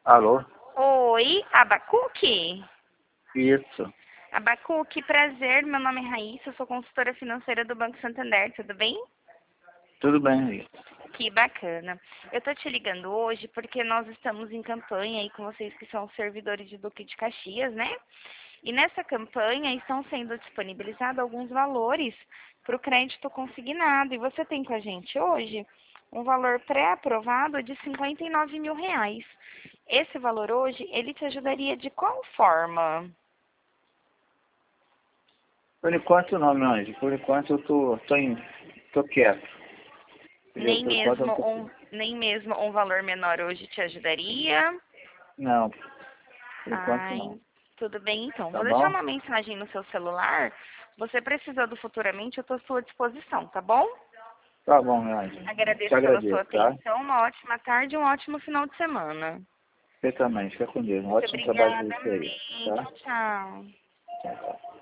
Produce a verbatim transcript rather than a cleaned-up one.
Alô? Oi, Abacuque? Isso. Abacuque, prazer, meu nome é Raíssa, eu sou consultora financeira do Banco Santander, tudo bem? Tudo bem, Rita. Que bacana. Eu tô te ligando hoje porque nós estamos em campanha aí com vocês que são servidores de Duque de Caxias, né? E nessa campanha estão sendo disponibilizados alguns valores para o crédito consignado. E você tem com a gente hoje um valor pré-aprovado de cinquenta e nove mil reais. Esse valor hoje, ele te ajudaria de qual forma? Por enquanto não, meu anjo. Por enquanto eu tô, tô, em, tô quieto. Entendeu? Nem Por enquanto eu mesmo não tô... um, nem mesmo um valor menor hoje te ajudaria? Não, por enquanto Ai, não. tudo bem então. Tá Vou deixar bom? uma mensagem no seu celular. Você precisando futuramente, eu estou à sua disposição, tá bom? Tá bom, meu anjo. Te Agradeço pela sua agradeço, tá? atenção. Uma ótima tarde e um ótimo final de semana. Você também. Fica com Deus. Um Muito ótimo trabalho obrigada. pra você aí, Amém. tá? Tchau, tchau. Tchau, tchau.